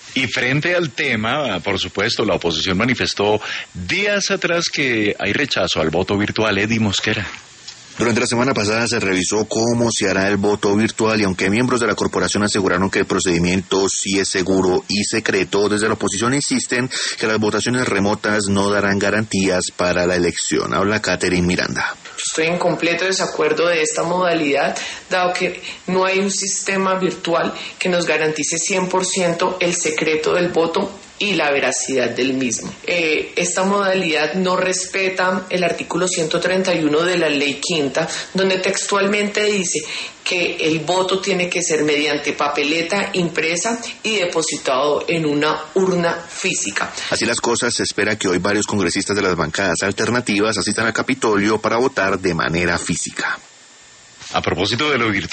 Y frente al tema, por supuesto, la oposición manifestó días atrás que hay rechazo al voto virtual. Eddie Mosquera. Durante la semana pasada se revisó cómo se hará el voto virtual y aunque miembros de la corporación aseguraron que el procedimiento sí es seguro y secreto, desde la oposición insisten que las votaciones remotas no darán garantías para la elección. Habla Catherine Miranda. Estoy en completo desacuerdo de esta modalidad, dado que no hay un sistema virtual que nos garantice 100% el secreto del voto y la veracidad del mismo. Esta modalidad no respeta el artículo 131 de la Ley Quinta, donde textualmente dice que el voto tiene que ser mediante papeleta impresa y depositado en una urna física. Así las cosas, se espera que hoy varios congresistas de las bancadas alternativas asistan al Capitolio para votar de manera física. A propósito de lo virtual,